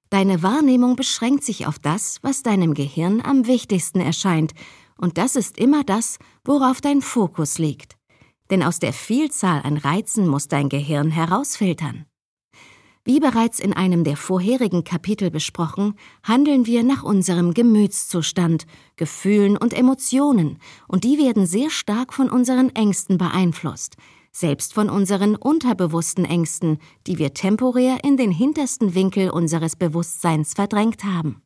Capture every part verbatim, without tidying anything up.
Deine Wahrnehmung beschränkt sich auf das, was deinem Gehirn am wichtigsten erscheint, und das ist immer das, worauf dein Fokus liegt. Denn aus der Vielzahl an Reizen muss dein Gehirn herausfiltern. Wie bereits in einem der vorherigen Kapitel besprochen, handeln wir nach unserem Gemütszustand, Gefühlen und Emotionen, und die werden sehr stark von unseren Ängsten beeinflusst, selbst von unseren unterbewussten Ängsten, die wir temporär in den hintersten Winkel unseres Bewusstseins verdrängt haben.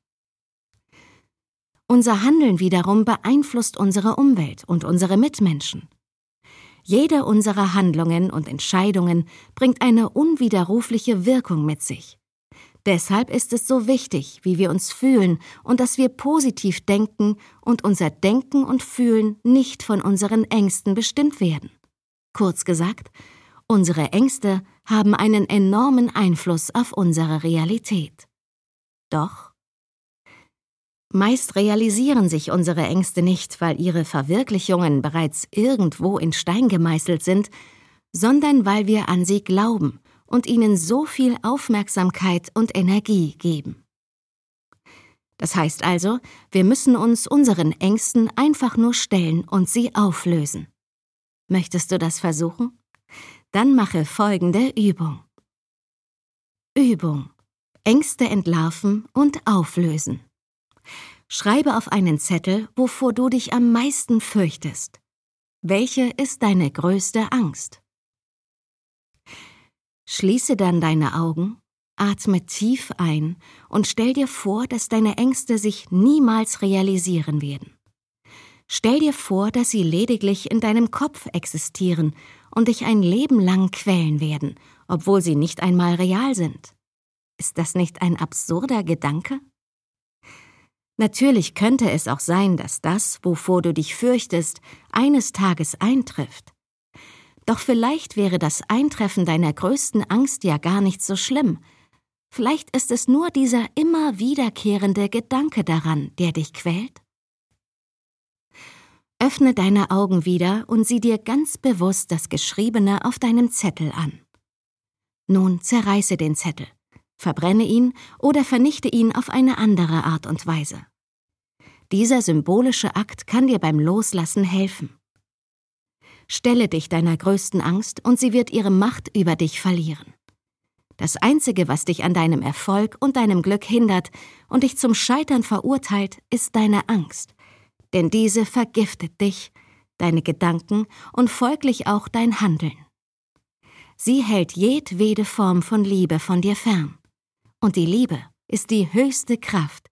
Unser Handeln wiederum beeinflusst unsere Umwelt und unsere Mitmenschen. Jede unserer Handlungen und Entscheidungen bringt eine unwiderrufliche Wirkung mit sich. Deshalb ist es so wichtig, wie wir uns fühlen und dass wir positiv denken und unser Denken und Fühlen nicht von unseren Ängsten bestimmt werden. Kurz gesagt, unsere Ängste haben einen enormen Einfluss auf unsere Realität. Doch meist realisieren sich unsere Ängste nicht, weil ihre Verwirklichungen bereits irgendwo in Stein gemeißelt sind, sondern weil wir an sie glauben und ihnen so viel Aufmerksamkeit und Energie geben. Das heißt also, wir müssen uns unseren Ängsten einfach nur stellen und sie auflösen. Möchtest du das versuchen? Dann mache folgende Übung. Übung: Ängste entlarven und auflösen. Schreibe auf einen Zettel, wovor du dich am meisten fürchtest. Welche ist deine größte Angst? Schließe dann deine Augen, atme tief ein und stell dir vor, dass deine Ängste sich niemals realisieren werden. Stell dir vor, dass sie lediglich in deinem Kopf existieren und dich ein Leben lang quälen werden, obwohl sie nicht einmal real sind. Ist das nicht ein absurder Gedanke? Natürlich könnte es auch sein, dass das, wovor du dich fürchtest, eines Tages eintrifft. Doch vielleicht wäre das Eintreffen deiner größten Angst ja gar nicht so schlimm. Vielleicht ist es nur dieser immer wiederkehrende Gedanke daran, der dich quält. Öffne deine Augen wieder und sieh dir ganz bewusst das Geschriebene auf deinem Zettel an. Nun zerreiße den Zettel, verbrenne ihn oder vernichte ihn auf eine andere Art und Weise. Dieser symbolische Akt kann dir beim Loslassen helfen. Stelle dich deiner größten Angst und sie wird ihre Macht über dich verlieren. Das Einzige, was dich an deinem Erfolg und deinem Glück hindert und dich zum Scheitern verurteilt, ist deine Angst. Denn diese vergiftet dich, deine Gedanken und folglich auch dein Handeln. Sie hält jedwede Form von Liebe von dir fern. Und die Liebe ist die höchste Kraft,